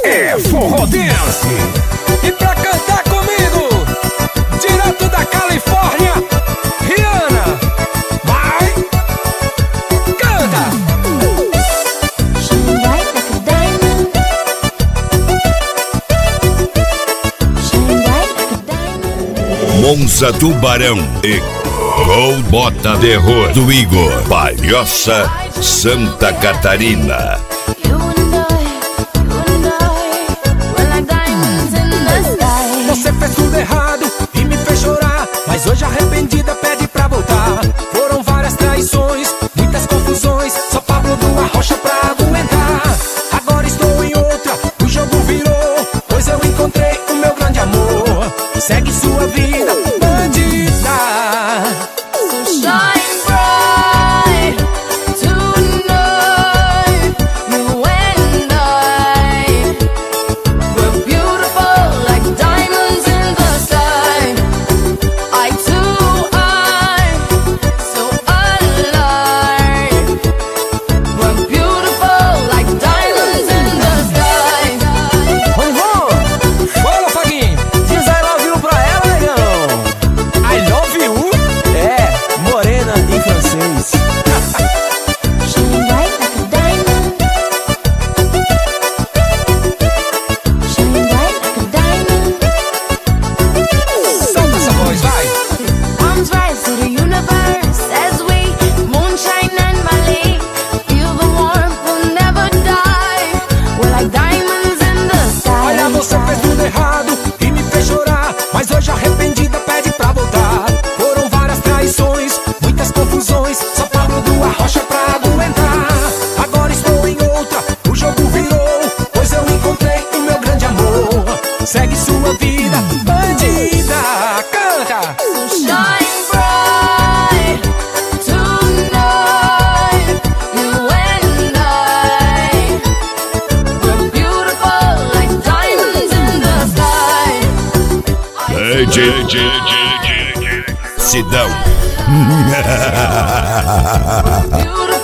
é Forró Dance. E pra cantar comigo, direto da Califórnia, Rihanna. Vai, canta. Shine bright like a diamond. Shine bright like a diamond. Monza Tubarão e Gol Bota de Ror do Igor Palhoça, Santa Catarina. Você fez tudo errado e me fez chorar, mas hoje arrependida pede pra voltar. Foram várias traições, muitas confusões, só Pablo do Arrocha pra aguentar. Agora estou em outra, o jogo virou, pois eu encontrei o meu grande amor. Segue sua vida, bandida. Shine bright tonight. You and I, we're beautiful like diamonds in the sky. Eye to eye, so alive. We're beautiful like diamonds in the sky. Fala, Faguinho. Diz I love you pra ela, negão. I love you. É, morena em francês. Shine bright like a diamond. Shine bright like a diamond. Solta essa voz, vai. Arms rise to the universe as we moonshine and Malay. Feel the warmth, we'll never die. We're like diamonds in the sky. Olha, você fez tudo errado e me fez chorar, mas hoje arrependida pede pra voltar. Foram várias traições, muitas confusões, só Pablo do Arrocha pra aguentar. Agora estou em outra, o jogo virou, pois eu encontrei o meu grande amor. Segue sua vida, bandida, canta. Shine bright tonight. You and I, we're beautiful like diamonds in the sky. Sidão. Beautiful